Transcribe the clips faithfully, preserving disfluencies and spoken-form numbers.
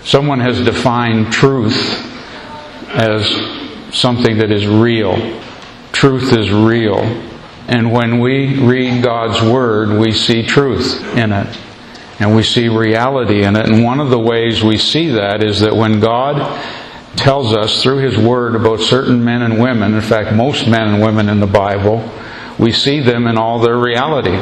Someone has defined truth as something that is real. Truth is real. And when we read God's Word, we see truth in it. And we see reality in it. And one of the ways we see that is that when God tells us through His Word about certain men and women, in fact most men and women in the Bible, we see them in all their reality.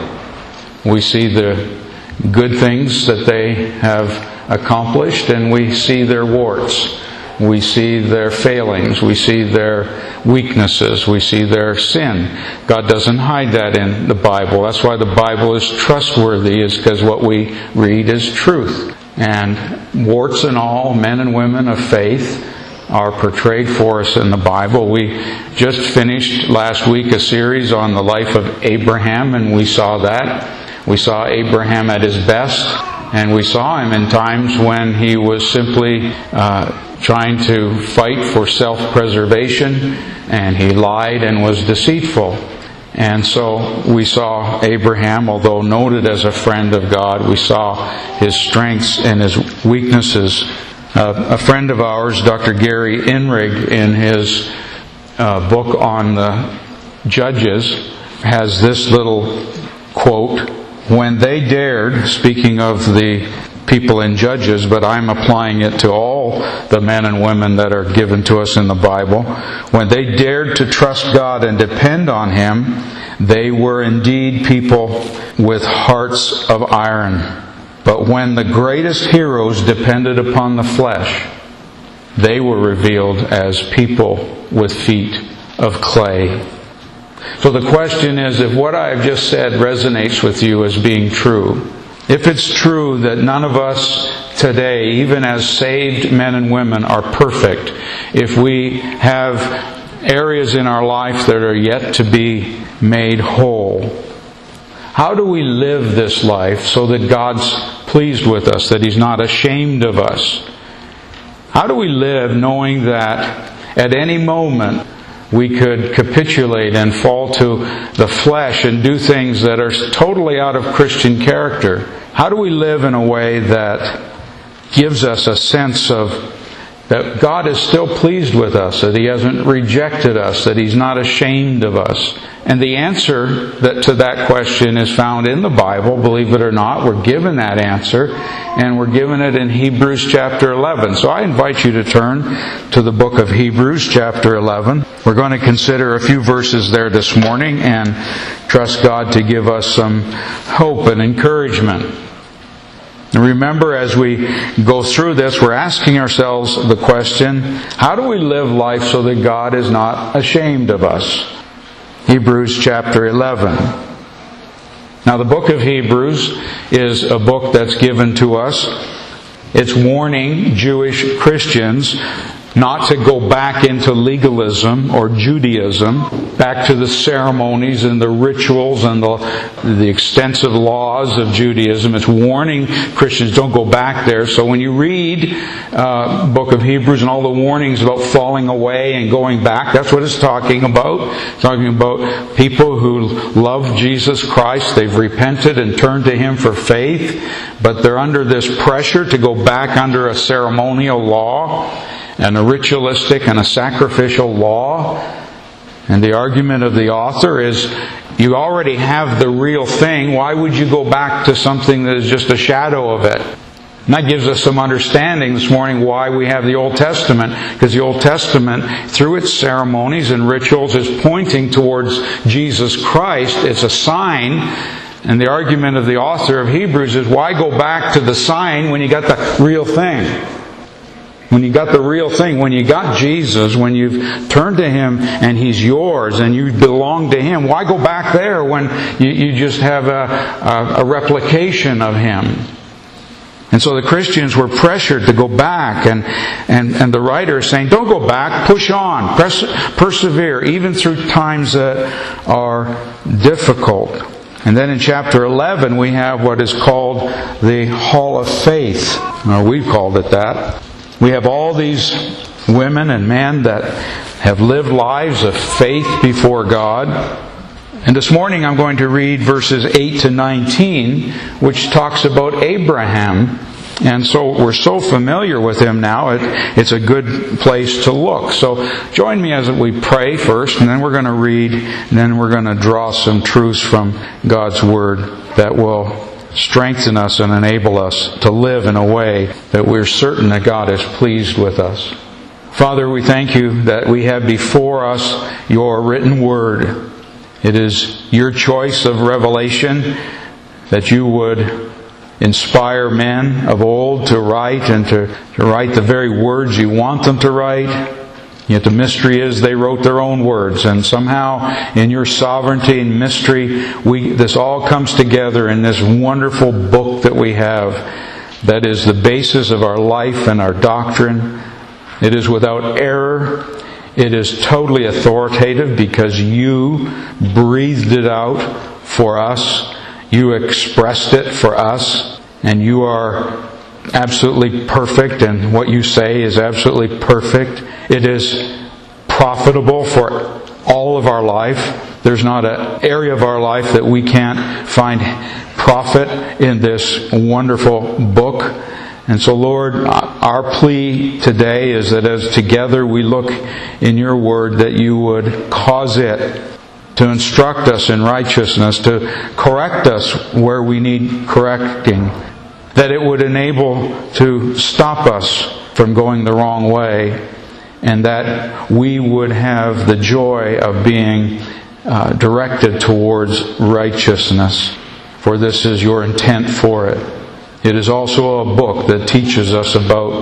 We see the good things that they have accomplished, and we see their warts. We see their failings. We see their weaknesses. We see their sin. God doesn't hide that in the Bible. That's why the Bible is trustworthy, is because what we read is truth. And warts and all, men and women of faith are portrayed for us in the Bible. We just finished last week a series on the life of Abraham, and we saw that. We saw Abraham at his best, and we saw him in times when he was simply uh, trying to fight for self-preservation, and he lied and was deceitful. And so we saw Abraham, although noted as a friend of God, we saw his strengths and his weaknesses. Uh, a friend of ours, Doctor Gary Inrig, in his uh, book on the Judges, has this little quote: "When they dared," speaking of the people in Judges, but I'm applying it to all the men and women that are given to us in the Bible, "when they dared to trust God and depend on Him, they were indeed people with hearts of iron. But when the greatest heroes depended upon the flesh, they were revealed as people with feet of clay." So the question is, if what I have just said resonates with you as being true, if it's true that none of us today, even as saved men and women, are perfect, if we have areas in our life that are yet to be made whole, how do we live this life so that God's pleased with us, that He's not ashamed of us? How do we live knowing that at any moment we could capitulate and fall to the flesh and do things that are totally out of Christian character? How do we live in a way that gives us a sense of that God is still pleased with us, that He hasn't rejected us, that He's not ashamed of us? And the answer that, to that question is found in the Bible, believe it or not. We're given that answer, and we're given it in Hebrews chapter eleven. So I invite you to turn to the book of Hebrews chapter eleven. We're going to consider a few verses there this morning and trust God to give us some hope and encouragement. And remember, as we go through this, we're asking ourselves the question, how do we live life so that God is not ashamed of us? Hebrews chapter eleven. Now, the book of Hebrews is a book that's given to us. It's warning Jewish Christians not to go back into legalism or Judaism, back to the ceremonies and the rituals and the, the extensive laws of Judaism. It's warning Christians, don't go back there. So when you read uh, book of Hebrews and all the warnings about falling away and going back, that's what it's talking about. It's talking about people who love Jesus Christ. They've repented and turned to Him for faith, but they're under this pressure to go back under a ceremonial law and a ritualistic and a sacrificial law. And the argument of the author is, you already have the real thing. Why would you go back to something that is just a shadow of it? And that gives us some understanding this morning why we have the Old Testament. Because the Old Testament, through its ceremonies and rituals, is pointing towards Jesus Christ. It's a sign. And the argument of the author of Hebrews is, why go back to the sign when you got the real thing? When you got the real thing, when you got Jesus, when you've turned to Him and He's yours and you belong to Him, why go back there when you, you just have a, a, a replication of Him? And so the Christians were pressured to go back, and, and, and the writer is saying, don't go back, push on, press, persevere, even through times that are difficult. And then in chapter eleven we have what is called the Hall of Faith, or we've called it that. We have all these women and men that have lived lives of faith before God. And this morning I'm going to read verses eight to nineteen, which talks about Abraham And so we're so familiar with Him now, it, it's a good place to look. So join me as we pray first, and then we're going to read, and then we're going to draw some truths from God's Word that will strengthen us and enable us to live in a way that we're certain that God is pleased with us. Father, we thank You that we have before us Your written Word. It is Your choice of revelation that You would inspire men of old to write and to, to write the very words You want them to write. Yet the mystery is they wrote their own words, and somehow in Your sovereignty and mystery, we this all comes together in this wonderful book that we have that is the basis of our life and our doctrine. It is without error. It is totally authoritative because You breathed it out for us. You expressed it for us, and You are absolutely perfect, and what You say is absolutely perfect. It is profitable for all of our life. There's not an area of our life that we can't find profit in this wonderful book. And so, Lord, our plea today is that as together we look in Your Word, that You would cause it to instruct us in righteousness, to correct us where we need correcting, that it would enable to stop us from going the wrong way, and that we would have the joy of being uh, directed towards righteousness. For this is Your intent for it. It is also a book that teaches us about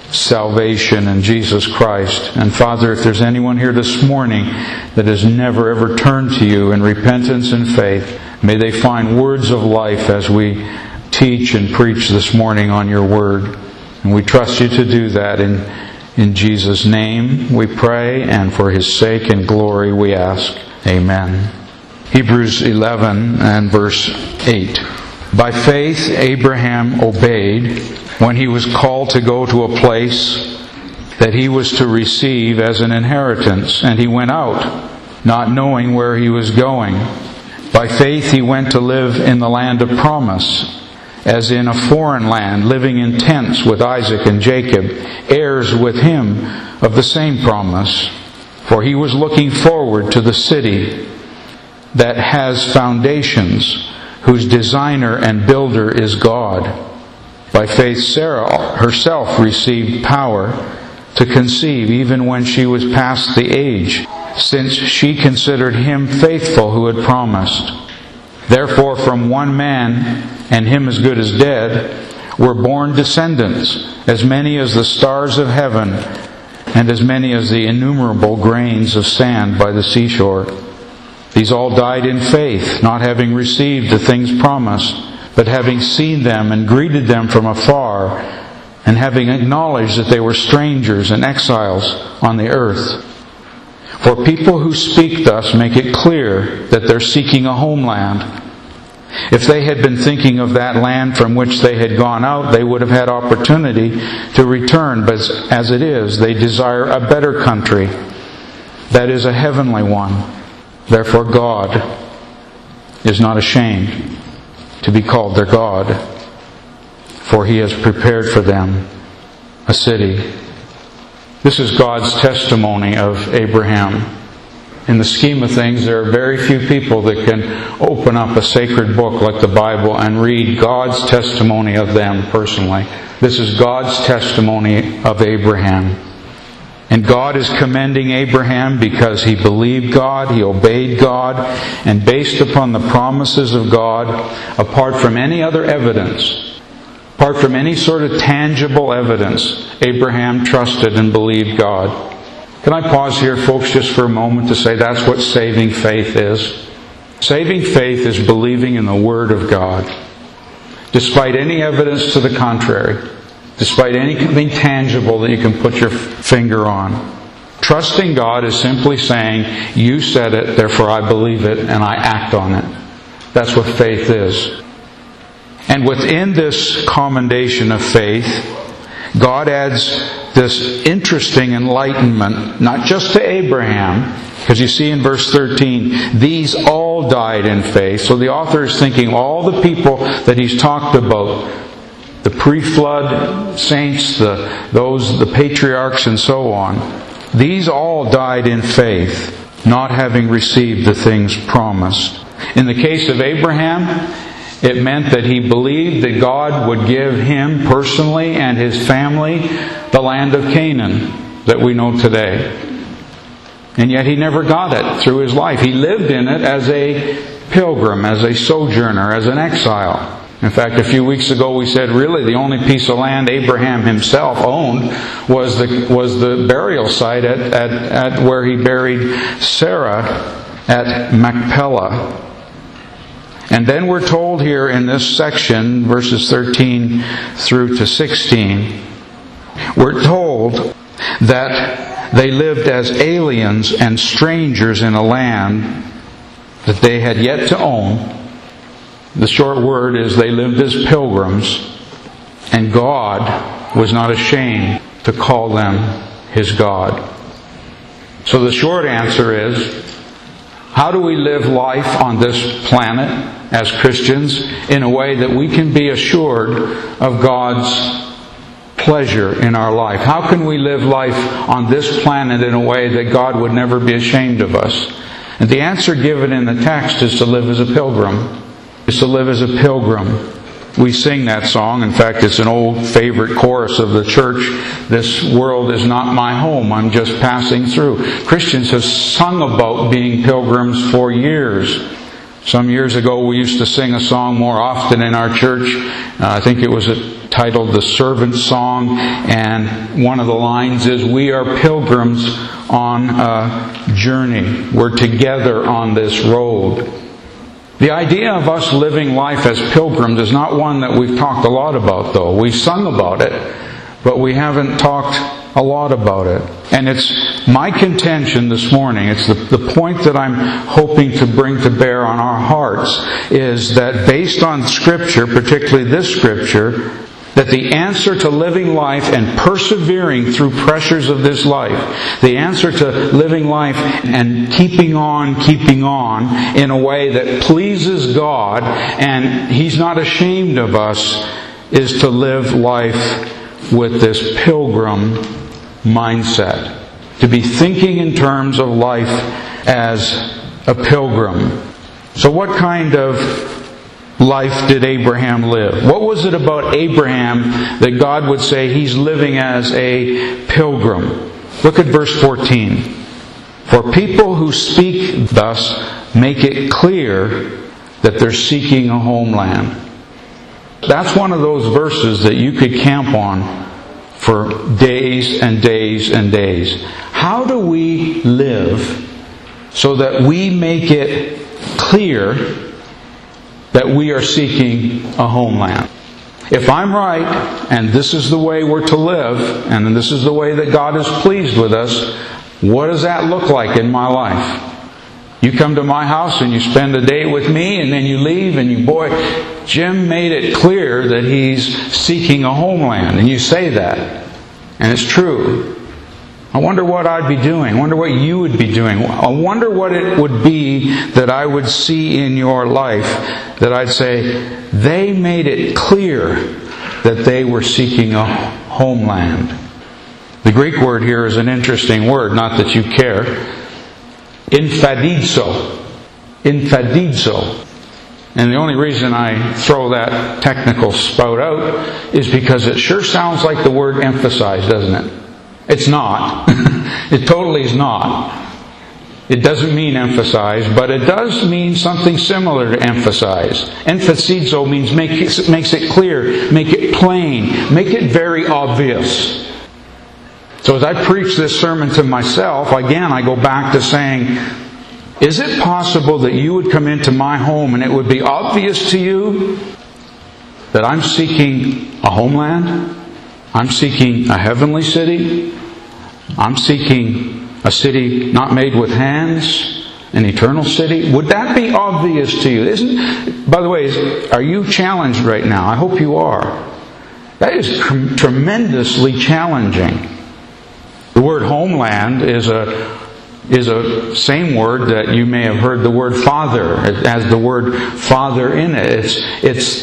salvation in Jesus Christ. And Father, if there's anyone here this morning that has never ever turned to You in repentance and faith, may they find words of life as we teach and preach this morning on Your Word. And we trust You to do that. In, in Jesus' name we pray, and for His sake and glory we ask. Amen. Hebrews eleven and verse eight. By faith Abraham obeyed when he was called to go to a place that he was to receive as an inheritance, and he went out, not knowing where he was going. By faith he went to live in the land of promise, as in a foreign land, living in tents with Isaac and Jacob, heirs with him of the same promise. For he was looking forward to the city that has foundations, whose designer and builder is God. By faith Sarah herself received power to conceive even when she was past the age, since she considered him faithful who had promised. Therefore from one man, and him as good as dead, were born descendants, as many as the stars of heaven, and as many as the innumerable grains of sand by the seashore. These all died in faith, not having received the things promised, but having seen them and greeted them from afar, and having acknowledged that they were strangers and exiles on the earth. For people who speak thus make it clear that they're seeking a homeland. If they had been thinking of that land from which they had gone out, they would have had opportunity to return. But as it is, they desire a better country, that is, a heavenly one. Therefore God is not ashamed to be called their God, for He has prepared for them a city. This is God's testimony of Abraham. In the scheme of things, there are very few people that can open up a sacred book like the Bible and read God's testimony of them personally. This is God's testimony of Abraham. And God is commending Abraham because he believed God, he obeyed God, and based upon the promises of God, apart from any other evidence, apart from any sort of tangible evidence, Abraham trusted and believed God. Can I pause here, folks, just for a moment to say that's what saving faith is? Saving faith is believing in the Word of God, despite any evidence to the contrary. Despite anything tangible that you can put your finger on. Trusting God is simply saying, You said it, therefore I believe it, and I act on it. That's what faith is. And within this commendation of faith, God adds this interesting enlightenment, not just to Abraham, because you see in verse thirteen, these all died in faith. So the author is thinking all the people that he's talked about, the pre-flood saints, the, those, the patriarchs and so on, these all died in faith, not having received the things promised. In the case of Abraham, it meant that he believed that God would give him personally and his family the land of Canaan that we know today. And yet he never got it through his life. He lived in it as a pilgrim, as a sojourner, as an exile. In fact, a few weeks ago we said really the only piece of land Abraham himself owned was the was the burial site at, at, at where he buried Sarah at Machpelah. And then we're told here in this section, verses thirteen through to sixteen, we're told that they lived as aliens and strangers in a land that they had yet to own. The short word is they lived as pilgrims, and God was not ashamed to call them His God. So the short answer is, how do we live life on this planet as Christians in a way that we can be assured of God's pleasure in our life? How can we live life on this planet in a way that God would never be ashamed of us? And the answer given in the text is to live as a pilgrim. Is to live as a pilgrim. We sing that song. In fact, it's an old favorite chorus of the church. This world is not my home. I'm just passing through. Christians have sung about being pilgrims for years. Some years ago we used to sing a song more often in our church. Uh, I think it was titled The Servant Song. And one of the lines is, we are pilgrims on a journey. We're together on this road. The idea of us living life as pilgrims is not one that we've talked a lot about, though. We've sung about it, but we haven't talked a lot about it. And it's my contention this morning, it's the, the point that I'm hoping to bring to bear on our hearts, is that based on Scripture, particularly this Scripture, that the answer to living life and persevering through pressures of this life, the answer to living life and keeping on, keeping on in a way that pleases God and He's not ashamed of us, is to live life with this pilgrim mindset. To be thinking in terms of life as a pilgrim. So what kind of life did Abraham live? What was it about Abraham that God would say he's living as a pilgrim? Look at verse fourteen. For people who speak thus make it clear that they're seeking a homeland. That's one of those verses that you could camp on for days and days and days. How do we live so that we make it clear that we are seeking a homeland? If I'm right, and this is the way we're to live, and this is the way that God is pleased with us, what does that look like in my life? You come to my house and you spend a day with me, and then you leave, and you, boy, Jim made it clear that he's seeking a homeland. And you say that. And it's true. I wonder what I'd be doing. I wonder what you would be doing. I wonder what it would be that I would see in your life that I'd say, they made it clear that they were seeking a homeland. The Greek word here is an interesting word, not that you care. Infadizo. Infadizo. And the only reason I throw that technical spout out is because it sure sounds like the word emphasize, doesn't it? It's not. It totally is not. It doesn't mean emphasize, but it does mean something similar to emphasize. Emphasizo means make it, makes it clear, make it plain, make it very obvious. So as I preach this sermon to myself, again I go back to saying, is it possible that you would come into my home and it would be obvious to you that I'm seeking a homeland? I'm seeking a heavenly city. I'm seeking a city not made with hands, an eternal city. Would that be obvious to you? Isn't? By the way, are you challenged right now? I hope you are. That is tremendously challenging. The word homeland is a is a same word that you may have heard the word father. It has the word father in it. It's it's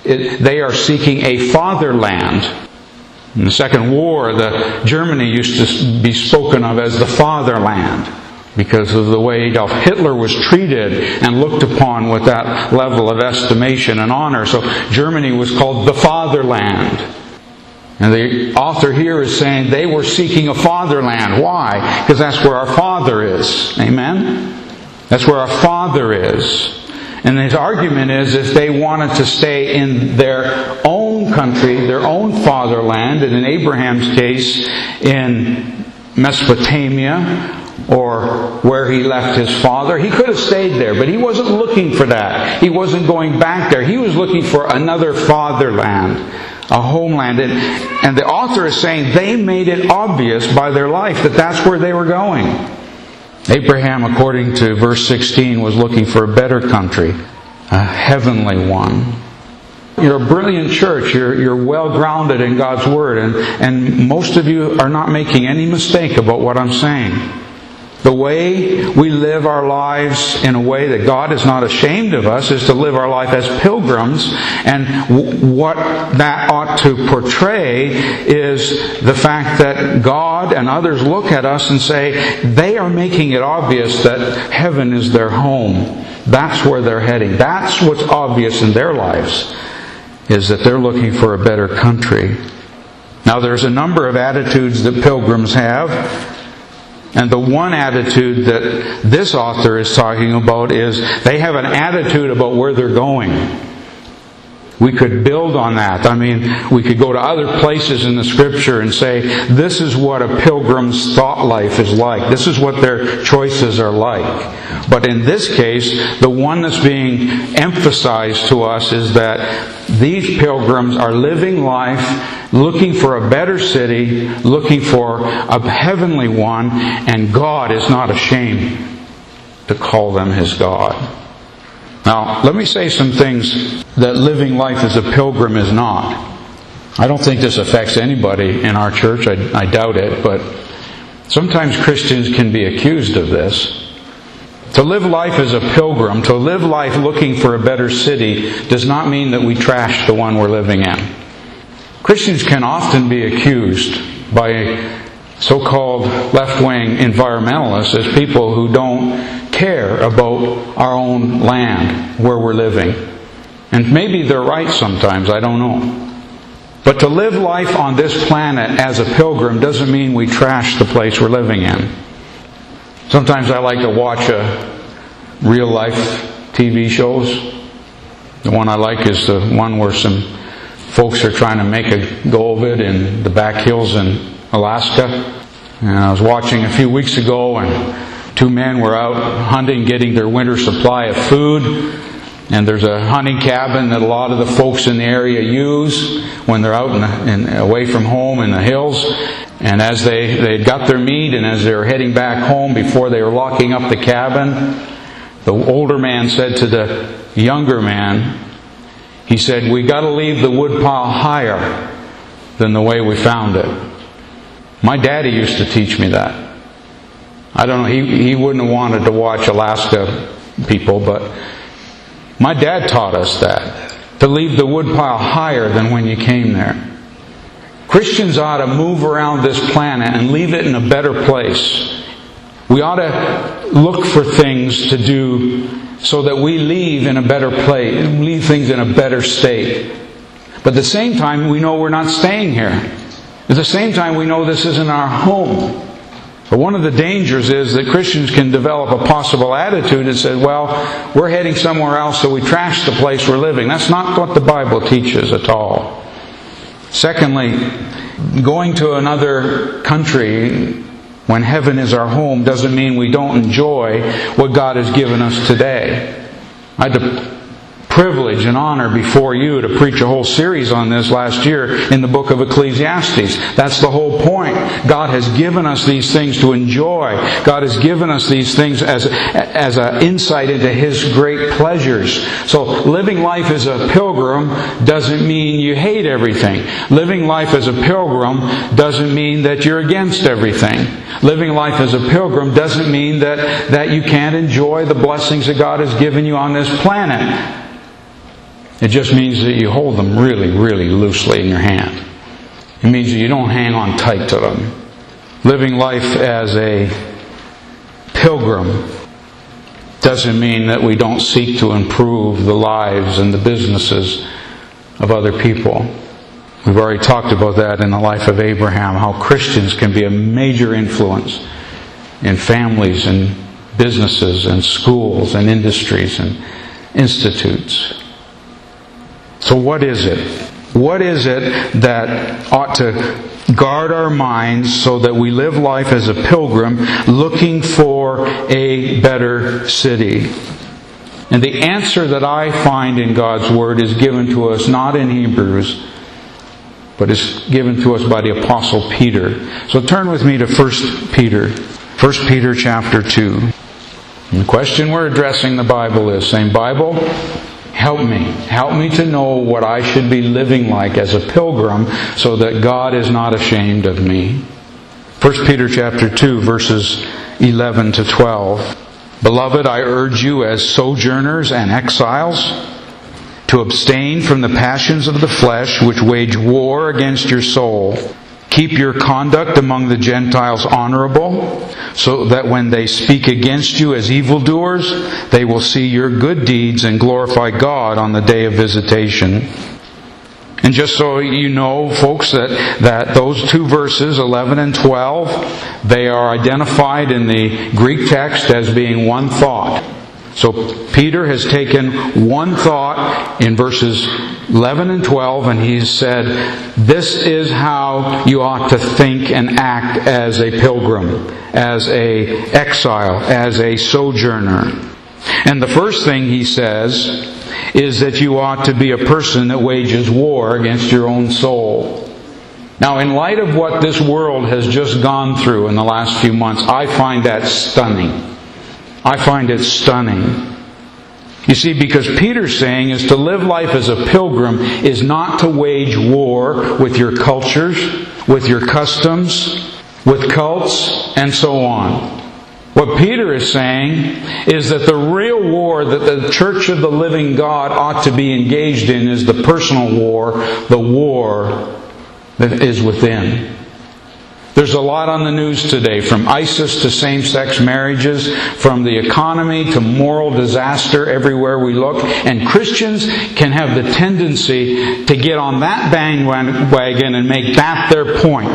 it, they are seeking a fatherland. In the Second War, the Germany used to be spoken of as the fatherland because of the way Adolf Hitler was treated and looked upon with that level of estimation and honor. So Germany was called the fatherland. And the author here is saying they were seeking a fatherland. Why? Because that's where our Father is. Amen? That's where our Father is. And his argument is if they wanted to stay in their own country, their own fatherland, and in Abraham's case, in Mesopotamia, or where he left his father, he could have stayed there, but he wasn't looking for that. He wasn't going back there. He was looking for another fatherland, a homeland. And, and the author is saying they made it obvious by their life that that's where they were going. Abraham, according to verse sixteen, was looking for a better country, a heavenly one. You're a brilliant church. You're, you're well grounded in God's Word. And, and most of you are not making any mistake about what I'm saying. The way we live our lives in a way that God is not ashamed of us is to live our life as pilgrims. And w- what that ought to portray is the fact that God and others look at us and say, they are making it obvious that heaven is their home. That's where they're heading. That's what's obvious in their lives, is that they're looking for a better country. Now there's a number of attitudes that pilgrims have. And the one attitude that this author is talking about is they have an attitude about where they're going. We could build on that. I mean, we could go to other places in the Scripture and say, this is what a pilgrim's thought life is like. This is what their choices are like. But in this case, the one that's being emphasized to us is that these pilgrims are living life, looking for a better city, looking for a heavenly one, and God is not ashamed to call them His God. Now, let me say some things that living life as a pilgrim is not. I don't think this affects anybody in our church. I, I doubt it, but sometimes Christians can be accused of this. To live life as a pilgrim, to live life looking for a better city, does not mean that we trash the one we're living in. Christians can often be accused by so-called left-wing environmentalists as people who don't care about our own land, where we're living. And maybe they're right sometimes, I don't know. But to live life on this planet as a pilgrim doesn't mean we trash the place we're living in. Sometimes I like to watch a real-life T V shows. The one I like is the one where some folks are trying to make a go of it in the back hills in Alaska. And I was watching a few weeks ago, and two men were out hunting, getting their winter supply of food. And there's a hunting cabin that a lot of the folks in the area use when they're out in, the, in away from home in the hills. And as they they got their meat, and as they were heading back home, before they were locking up the cabin, the older man said to the younger man, he said, "We got to leave the wood pile higher than the way we found it." My daddy used to teach me that. I don't know, he, he wouldn't have wanted to watch Alaska people, but my dad taught us that. To leave the wood pile higher than when you came there. Christians ought to move around this planet and leave it in a better place. We ought to look for things to do so that we leave in a better place, leave things in a better state. But at the same time, we know we're not staying here. At the same time, we know this isn't our home. But one of the dangers is that Christians can develop a possible attitude that says, well, we're heading somewhere else, so we trash the place we're living. That's not what the Bible teaches at all. Secondly, going to another country when heaven is our home doesn't mean we don't enjoy what God has given us today. I had the privilege and honor before you to preach a whole series on this last year in the book of Ecclesiastes. That's the whole point. God has given us these things to enjoy. God has given us these things as, as an insight into His great pleasures. So living life as a pilgrim doesn't mean you hate everything. Living life as a pilgrim doesn't mean that you're against everything. Living life as a pilgrim doesn't mean that, that you can't enjoy the blessings that God has given you on this planet. It just means that you hold them really, really loosely in your hand. It means that you don't hang on tight to them. Living life as a pilgrim doesn't mean that we don't seek to improve the lives and the businesses of other people. We've already talked about that in the life of Abraham, how Christians can be a major influence in families and businesses and schools and industries and institutes. So what is it? What is it that ought to guard our minds so that we live life as a pilgrim looking for a better city? And the answer that I find in God's Word is given to us not in Hebrews, but is given to us by the Apostle Peter. So turn with me to First Peter. First Peter chapter two. And the question we're addressing the Bible is saying, Bible, help me. Help me to know what I should be living like as a pilgrim so that God is not ashamed of me. First Peter chapter two, verses eleven to twelve. Beloved, I urge you as sojourners and exiles to abstain from the passions of the flesh which wage war against your soul. Keep your conduct among the Gentiles honorable, so that when they speak against you as evildoers, they will see your good deeds and glorify God on the day of visitation. And just so you know, folks, that, that those two verses, eleven and twelve, they are identified in the Greek text as being one thought. So Peter has taken one thought in verses eleven and twelve, and he's said, this is how you ought to think and act as a pilgrim, as a exile, as a sojourner. And the first thing he says is that you ought to be a person that wages war against your own soul. Now, in light of what this world has just gone through in the last few months, I find that stunning. I find it stunning. You see, because Peter's saying is to live life as a pilgrim is not to wage war with your cultures, with your customs, with cults, and so on. What Peter is saying is that the real war that the Church of the Living God ought to be engaged in is the personal war, the war that is within. There's a lot on the news today, from ISIS to same-sex marriages, from the economy to moral disaster everywhere we look. And Christians can have the tendency to get on that bandwagon and make that their point.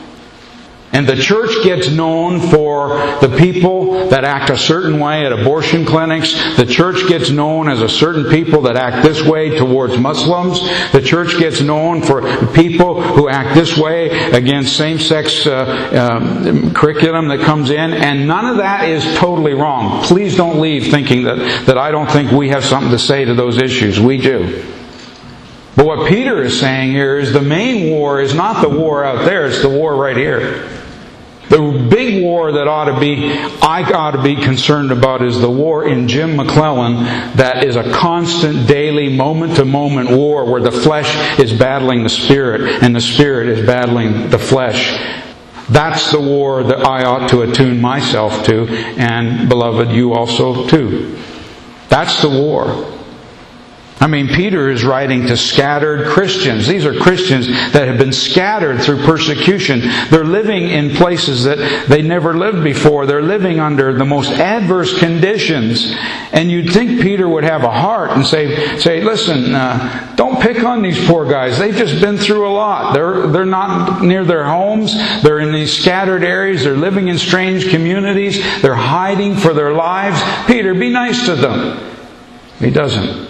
And the church gets known for the people that act a certain way at abortion clinics. The church gets known as a certain people that act this way towards Muslims. The church gets known for people who act this way against same-sex uh, um, curriculum that comes in. And none of that is totally wrong. Please don't leave thinking that, that I don't think we have something to say to those issues. We do. But what Peter is saying here is the main war is not the war out there, it's the war right here. The big war that ought to be, I ought to be concerned about is the war in Jim McClellan that is a constant, daily, moment-to-moment war where the flesh is battling the spirit and the spirit is battling the flesh. That's the war that I ought to attune myself to, and beloved, you also too. That's the war. I mean, Peter is writing to scattered Christians. These are Christians that have been scattered through persecution. They're living in places that they never lived before. They're living under the most adverse conditions. And you'd think Peter would have a heart and say, say listen, uh, don't pick on these poor guys. They've just been through a lot. They're, they're not near their homes. They're in these scattered areas. They're living in strange communities. They're hiding for their lives. Peter, be nice to them. He doesn't.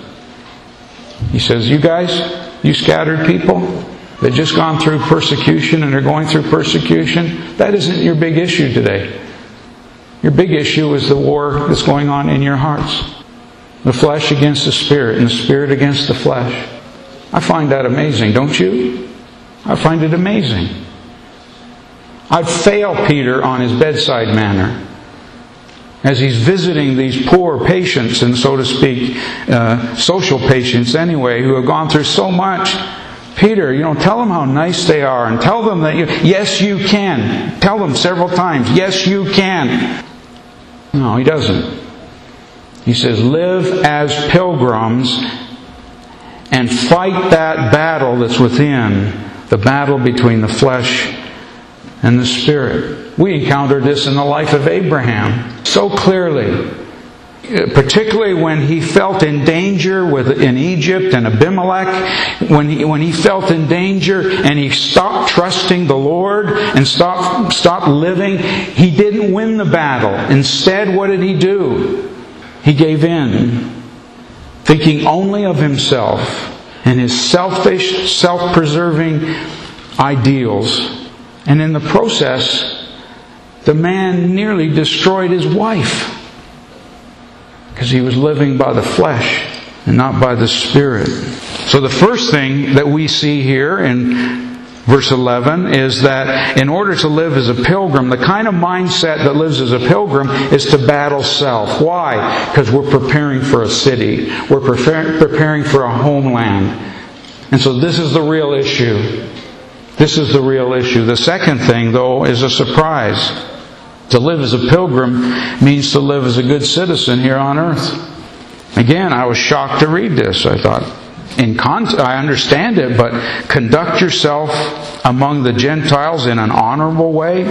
He says, you guys, you scattered people that just gone through persecution and are going through persecution, that isn't your big issue today. Your big issue is the war that's going on in your hearts. The flesh against the spirit and the spirit against the flesh. I find that amazing, don't you? I find it amazing. I'd fail Peter on his bedside manner as he's visiting these poor patients, and so to speak, uh, social patients anyway, who have gone through so much. Peter, you know, tell them how nice they are, and tell them that you, yes, you can. Tell them several times, yes, you can. No, he doesn't. He says, live as pilgrims and fight that battle that's within, the battle between the flesh and the Spirit. We encountered this in the life of Abraham so clearly, particularly when he felt in danger with, in Egypt and Abimelech, when he, when he felt in danger and he stopped trusting the Lord and stopped, stopped living, he didn't win the battle. Instead, what did he do? He gave in, thinking only of himself and his selfish, self-preserving ideals. And in the process, the man nearly destroyed his wife, because he was living by the flesh and not by the Spirit. So the first thing that we see here in verse eleven is that in order to live as a pilgrim, the kind of mindset that lives as a pilgrim is to battle self. Why? Because we're preparing for a city. We're preparing for a homeland. And so this is the real issue. This is the real issue. The second thing, though, is a surprise. To live as a pilgrim means to live as a good citizen here on earth. Again, I was shocked to read this. I thought, in con- I understand it, but conduct yourself among the Gentiles in an honorable way.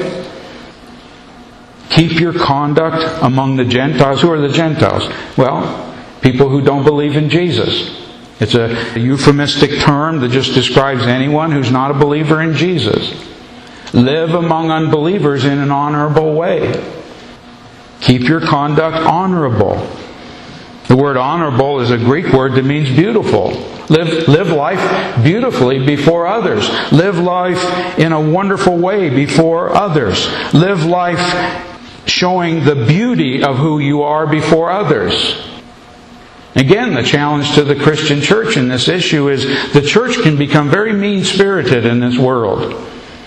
Keep your conduct among the Gentiles. Who are the Gentiles? Well, people who don't believe in Jesus. It's a euphemistic term that just describes anyone who's not a believer in Jesus. Live among unbelievers in an honorable way. Keep your conduct honorable. The word honorable is a Greek word that means beautiful. Live, live life beautifully before others. Live life in a wonderful way before others. Live life showing the beauty of who you are before others. Again, the challenge to the Christian church in this issue is the church can become very mean-spirited in this world.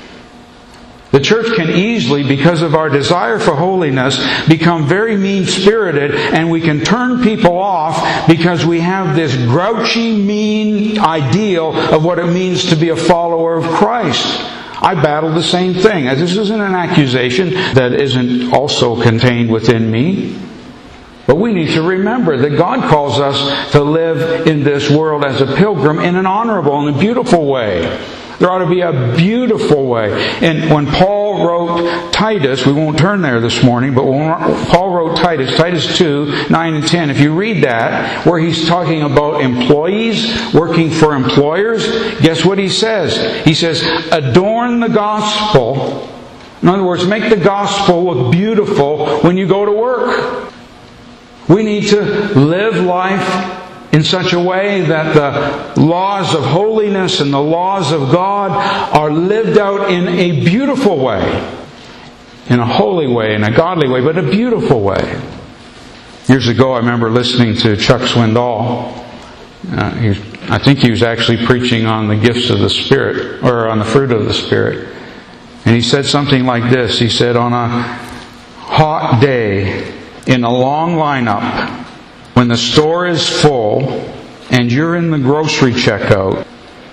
The church can easily, because of our desire for holiness, become very mean-spirited, and we can turn people off because we have this grouchy, mean ideal of what it means to be a follower of Christ. I battle the same thing. This isn't an accusation that isn't also contained within me. But we need to remember that God calls us to live in this world as a pilgrim in an honorable and a beautiful way. There ought to be a beautiful way. And when Paul wrote Titus, we won't turn there this morning, but when Paul wrote Titus, Titus two, nine and ten, if you read that, where he's talking about employees working for employers, guess what he says? He says, adorn the gospel. In other words, make the gospel look beautiful when you go to work. We need to live life in such a way that the laws of holiness and the laws of God are lived out in a beautiful way. In a holy way, in a godly way, but a beautiful way. Years ago, I remember listening to Chuck Swindoll. Uh, he, I think he was actually preaching on the gifts of the Spirit, or on the fruit of the Spirit. And he said something like this. He said, on a hot day, in a long lineup, when the store is full and you're in the grocery checkout,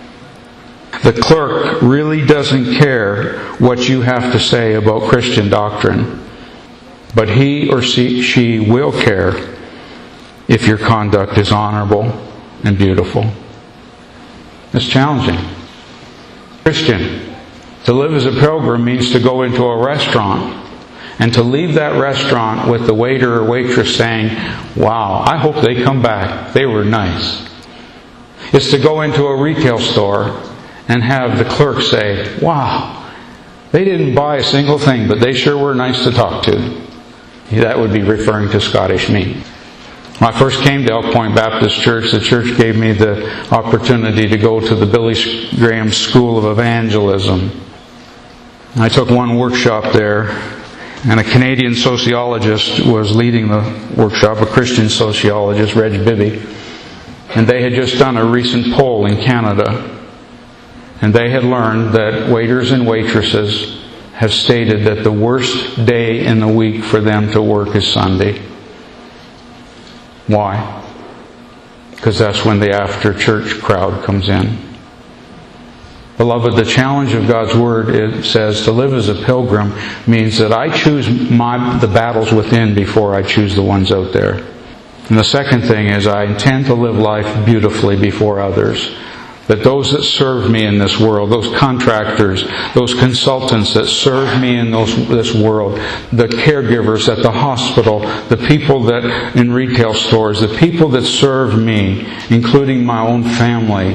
the clerk really doesn't care what you have to say about Christian doctrine. But he or she, she will care if your conduct is honorable and beautiful. It's challenging. Christian, to live as a pilgrim means to go into a restaurant and to leave that restaurant with the waiter or waitress saying, wow, I hope they come back. They were nice. It's to go into a retail store and have the clerk say, wow, they didn't buy a single thing, but they sure were nice to talk to. That would be referring to Scottish meat. When I first came to Elk Point Baptist Church, the church gave me the opportunity to go to the Billy Graham School of Evangelism. I took one workshop there, and a Canadian sociologist was leading the workshop, a Christian sociologist, Reg Bibby. And they had just done a recent poll in Canada. And they had learned that waiters and waitresses have stated that the worst day in the week for them to work is Sunday. Why? Because that's when the after-church crowd comes in. Beloved, the challenge of God's Word, it says, to live as a pilgrim means that I choose my, the battles within before I choose the ones out there. And the second thing is I intend to live life beautifully before others. That those that serve me in this world, those contractors, those consultants that serve me in those, this world, the caregivers at the hospital, the people that in retail stores, the people that serve me, including my own family,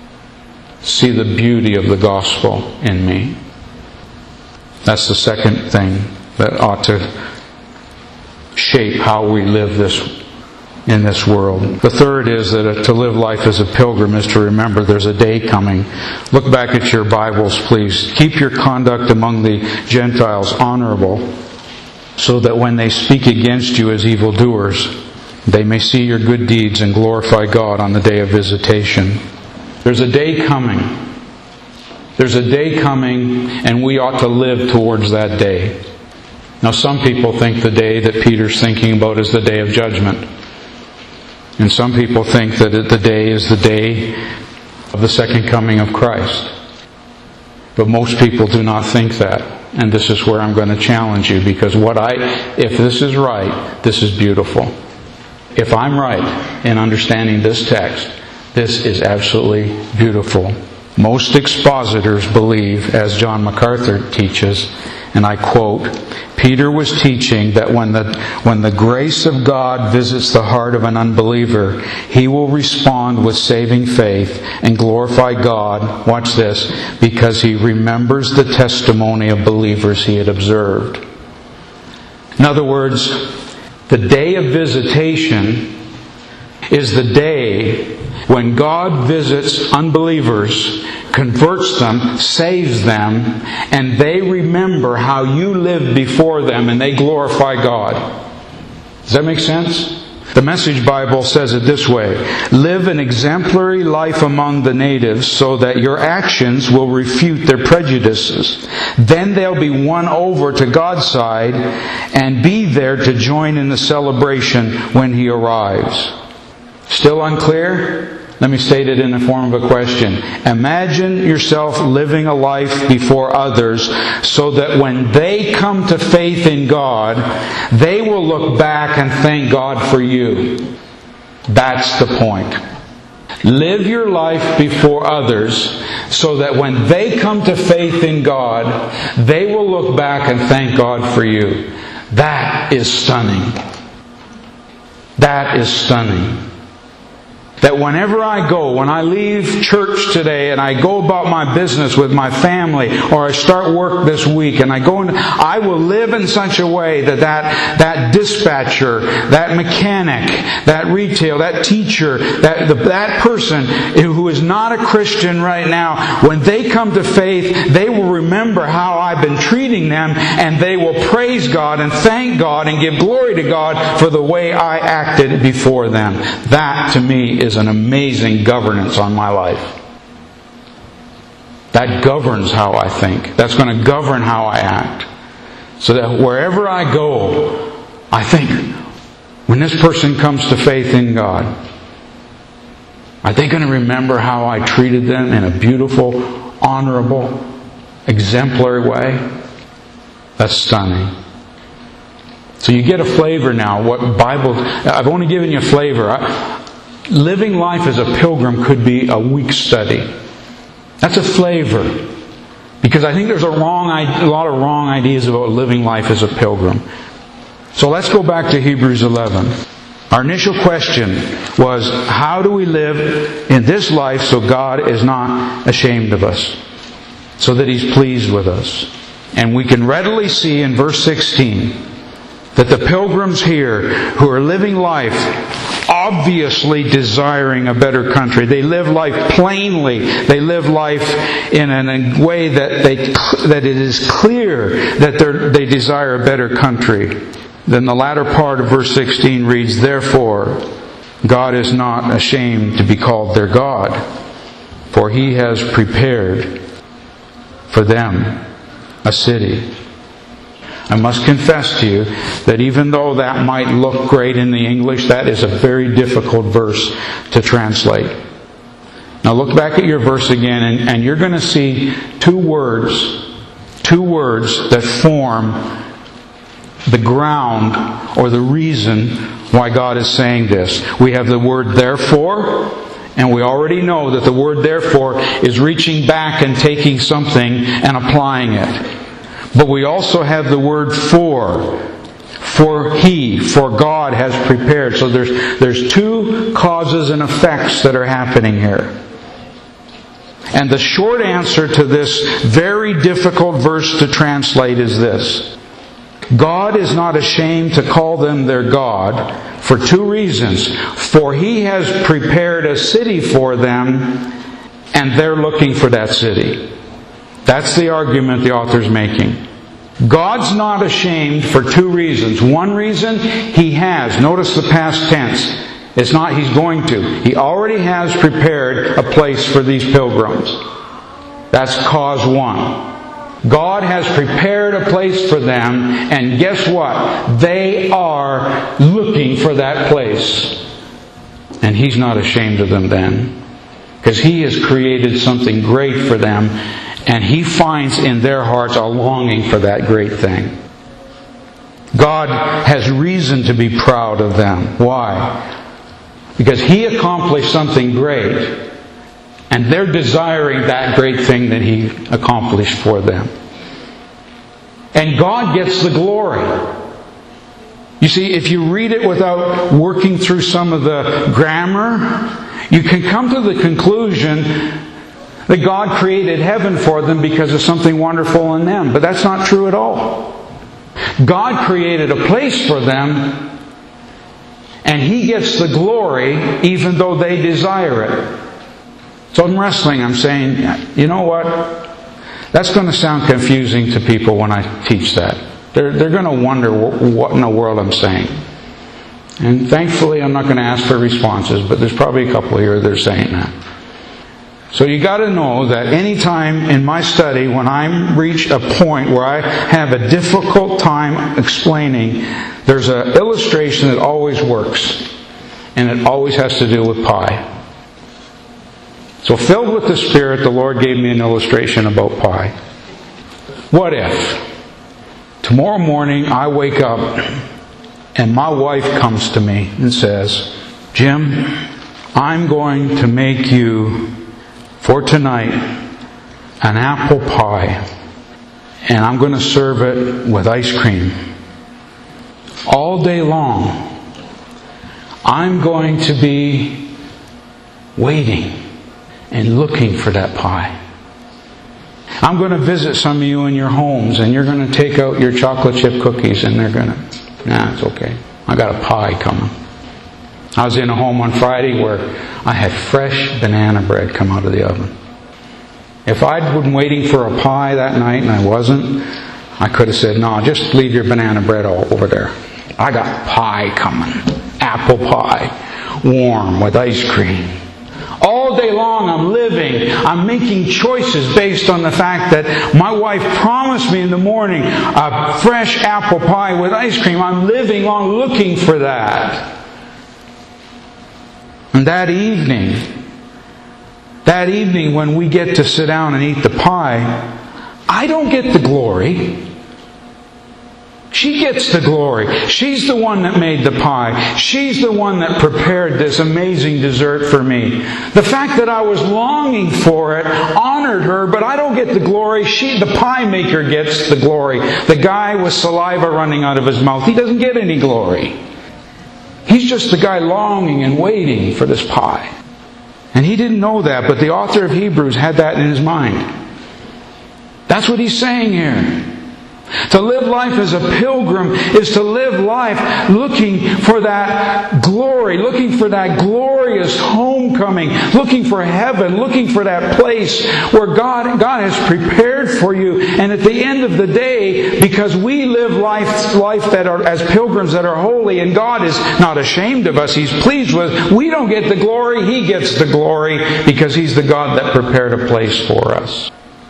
see the beauty of the gospel in me. That's the second thing that ought to shape how we live this in this world. The third is that to live life as a pilgrim is to remember there's a day coming. Look back at your Bibles, please. Keep your conduct among the Gentiles honorable, so that when they speak against you as evildoers, they may see your good deeds and glorify God on the day of visitation. There's a day coming. There's a day coming, and we ought to live towards that day. Now, some people think the day that Peter's thinking about is the day of judgment. And some people think that the day is the day of the second coming of Christ. But most people do not think that. And this is where I'm going to challenge you, because what I, if this is right, this is beautiful. If I'm right in understanding this text, this is absolutely beautiful. Most expositors believe, as John MacArthur teaches, and I quote, Peter was teaching that when the, when the grace of God visits the heart of an unbeliever, he will respond with saving faith and glorify God, watch this, because he remembers the testimony of believers he had observed. In other words, the day of visitation is the day when God visits unbelievers, converts them, saves them, and they remember how you lived before them and they glorify God. Does that make sense? The Message Bible says it this way: live an exemplary life among the natives so that your actions will refute their prejudices. Then they'll be won over to God's side and be there to join in the celebration when He arrives. Still unclear? Let me state it in the form of a question. Imagine yourself living a life before others so that when they come to faith in God, they will look back and thank God for you. That's the point. Live your life before others so that when they come to faith in God, they will look back and thank God for you. That is stunning. That is stunning. That whenever I go, when I leave church today and I go about my business with my family, or I start work this week and I go into, I will live in such a way that that, that dispatcher, that mechanic, that retail, that teacher, that, the, that person who is not a Christian right now, when they come to faith, they will remember how I've been treating them, and they will praise God and thank God and give glory to God for the way I acted before them. That to me is an amazing governance on my life. That governs how I think. That's going to govern how I act. So that wherever I go, I think, when this person comes to faith in God, are they going to remember how I treated them in a beautiful, honorable, exemplary way? That's stunning. So you get a flavor now. What Bible? I've only given you a flavor. I, Living life as a pilgrim could be a week study. That's a flavor. Because I think there's a wrong, a lot of wrong ideas about living life as a pilgrim. So let's go back to Hebrews eleven. Our initial question was, how do we live in this life so God is not ashamed of us? So that He's pleased with us. And we can readily see in verse sixteen that the pilgrims here who are living life obviously desiring a better country. They live life plainly. They live life in a way that they that it is clear that they desire a better country. Then the latter part of verse sixteen reads, therefore, God is not ashamed to be called their God, for He has prepared for them a city. I must confess to you that even though that might look great in the English, that is a very difficult verse to translate. Now look back at your verse again, and, and you're going to see two words, two words that form the ground or the reason why God is saying this. We have the word therefore, and we already know that the word therefore is reaching back and taking something and applying it. But we also have the word for. For He, for God has prepared. So there's, there's two causes and effects that are happening here. And the short answer to this very difficult verse to translate is this. God is not ashamed to call them their God for two reasons. For He has prepared a city for them, and they're looking for that city. That's the argument the author's making. God's not ashamed for two reasons. One reason, He has. Notice the past tense. It's not He's going to. He already has prepared a place for these pilgrims. That's cause one. God has prepared a place for them, and guess what? They are looking for that place. And He's not ashamed of them then, because He has created something great for them, and He finds in their hearts a longing for that great thing. God has reason to be proud of them. Why? Because He accomplished something great, and they're desiring that great thing that He accomplished for them. And God gets the glory. You see, if you read it without working through some of the grammar, you can come to the conclusion that God created heaven for them because of something wonderful in them. But that's not true at all. God created a place for them, and He gets the glory even though they desire it. So I'm wrestling. I'm saying, you know what? That's going to sound confusing to people when I teach that. They're, they're going to wonder what in the world I'm saying. And thankfully I'm not going to ask for responses, but there's probably a couple here that are saying that. So you got to know that any time in my study when I reach a point where I have a difficult time explaining, there's an illustration that always works. And it always has to do with pie. So filled with the Spirit, the Lord gave me an illustration about pie. What if tomorrow morning I wake up and my wife comes to me and says, Jim, I'm going to make you for tonight an apple pie, and I'm going to serve it with ice cream. All day long, I'm going to be waiting and looking for that pie. I'm going to visit some of you in your homes, and you're going to take out your chocolate chip cookies, and they're going to, nah, it's okay. I got a pie coming. I was in a home on Friday where I had fresh banana bread come out of the oven. If I'd been waiting for a pie that night and I wasn't, I could have said, no, just leave your banana bread all over there. I got pie coming. Apple pie. Warm with ice cream. All day long I'm living, I'm making choices based on the fact that my wife promised me in the morning a fresh apple pie with ice cream. I'm living on looking for that. And that evening, that evening when we get to sit down and eat the pie, I don't get the glory. She gets the glory. She's the one that made the pie. She's the one that prepared this amazing dessert for me. The fact that I was longing for it honored her, but I don't get the glory. She, the pie maker, gets the glory. The guy with saliva running out of his mouth, he doesn't get any glory. He's just the guy longing and waiting for this pie. And he didn't know that, but the author of Hebrews had that in his mind. That's what he's saying here. To live life as a pilgrim is to live life looking for that glory, looking for that glorious homecoming, looking for heaven, looking for that place where God, God has prepared for you. And at the end of the day, because we live life, life that are as pilgrims that are holy, and God is not ashamed of us, He's pleased with us, we don't get the glory, He gets the glory because He's the God that prepared a place for us.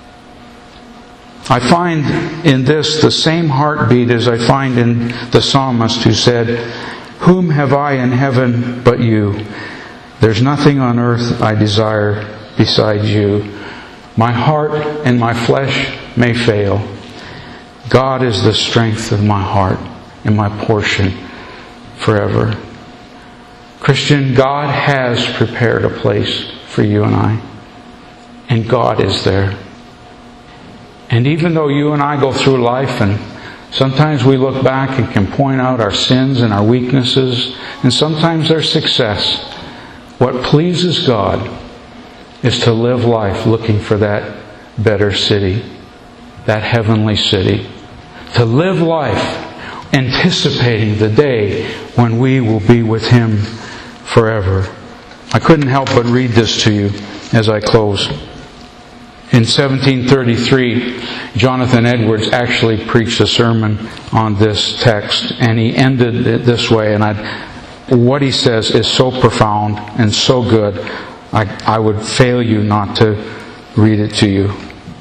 I find in this the same heartbeat as I find in the psalmist who said, "Whom have I in heaven but you? There's nothing on earth I desire besides you. My heart and my flesh may fail. God is the strength of my heart and my portion forever. Christian, God has prepared a place for you and I. And God is there. And even though you and I go through life and sometimes we look back and can point out our sins and our weaknesses, and sometimes their success, what pleases God is to live life looking for that better city, that heavenly city. To live life anticipating the day when we will be with Him forever. I couldn't help but read this to you as I close. In seventeen thirty-three, Jonathan Edwards actually preached a sermon on this text, and he ended it this way, and I, what he says is so profound and so good, I, I would fail you not to read it to you.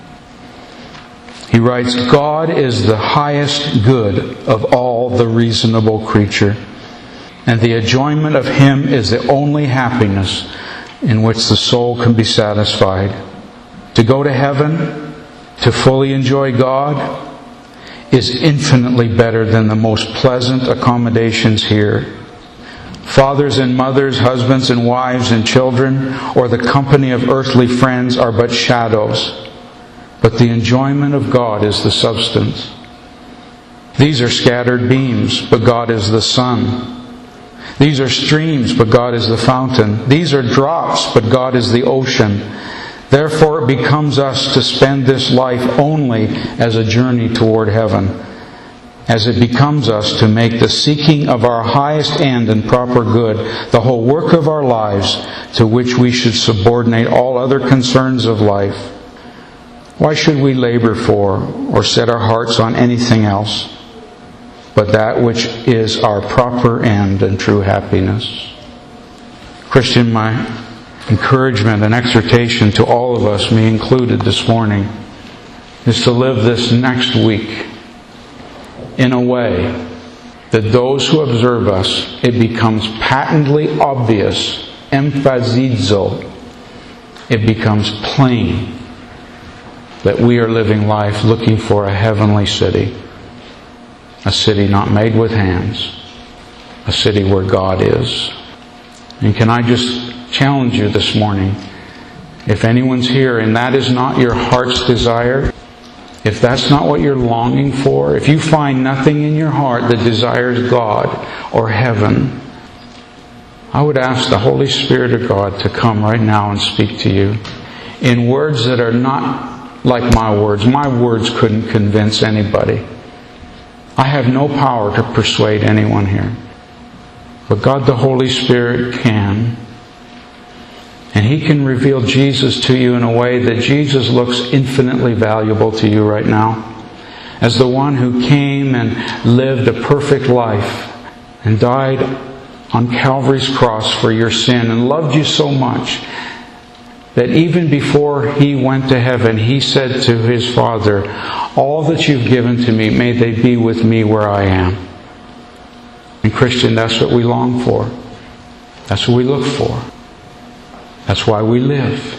He writes, God is the highest good of all the reasonable creature, and the enjoyment of Him is the only happiness in which the soul can be satisfied. To go to heaven, to fully enjoy God, is infinitely better than the most pleasant accommodations here. Fathers and mothers, husbands and wives and children, or the company of earthly friends are but shadows. But the enjoyment of God is the substance. These are scattered beams, but God is the sun. These are streams, but God is the fountain. These are drops, but God is the ocean. Therefore it becomes us to spend this life only as a journey toward heaven, as it becomes us to make the seeking of our highest end and proper good the whole work of our lives, to which we should subordinate all other concerns of life. Why should we labor for or set our hearts on anything else but that which is our proper end and true happiness? Christian, my encouragement and exhortation to all of us, me included this morning, is to live this next week in a way that those who observe us, it becomes patently obvious, emphazizo, it becomes plain that we are living life looking for a heavenly city, a city not made with hands, a city where God is. And can I just challenge you this morning, if anyone's here and that is not your heart's desire, if that's not what you're longing for, if you find nothing in your heart that desires God or heaven, I would ask the Holy Spirit of God to come right now and speak to you in words that are not like my words. My words couldn't convince anybody. I have no power to persuade anyone here. But God the Holy Spirit can. And He can reveal Jesus to you in a way that Jesus looks infinitely valuable to you right now. As the one who came and lived a perfect life and died on Calvary's cross for your sin and loved you so much that even before He went to heaven, He said to His Father, all that you've given to me, may they be with me where I am. And Christian, that's what we long for. That's what we look for. That's why we live.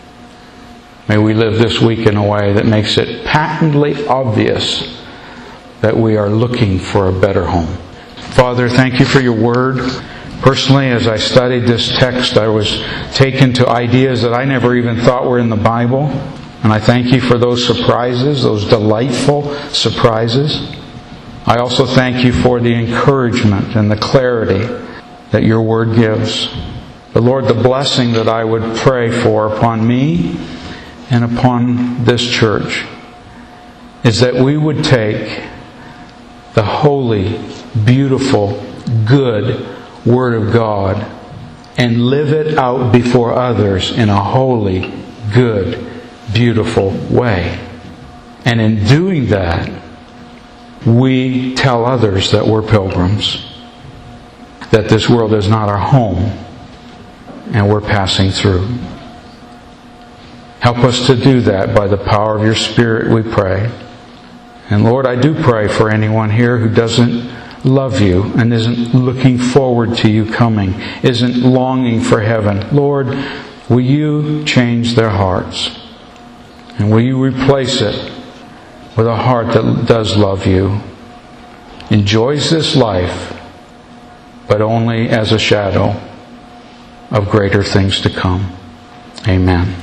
May we live this week in a way that makes it patently obvious that we are looking for a better home. Father, thank you for your word. Personally, as I studied this text, I was taken to ideas that I never even thought were in the Bible. And I thank you for those surprises, those delightful surprises. I also thank you for the encouragement and the clarity that your word gives. But Lord, the blessing that I would pray for upon me and upon this church is that we would take the holy, beautiful, good Word of God and live it out before others in a holy, good, beautiful way. And in doing that, we tell others that we're pilgrims, that this world is not our home, and we're passing through. Help us to do that by the power of your Spirit, we pray. And Lord, I do pray for anyone here who doesn't love you and isn't looking forward to you coming, isn't longing for heaven. Lord, will you change their hearts? And will you replace it with a heart that does love you? enjoys this life, but only as a shadow of greater things to come. Amen.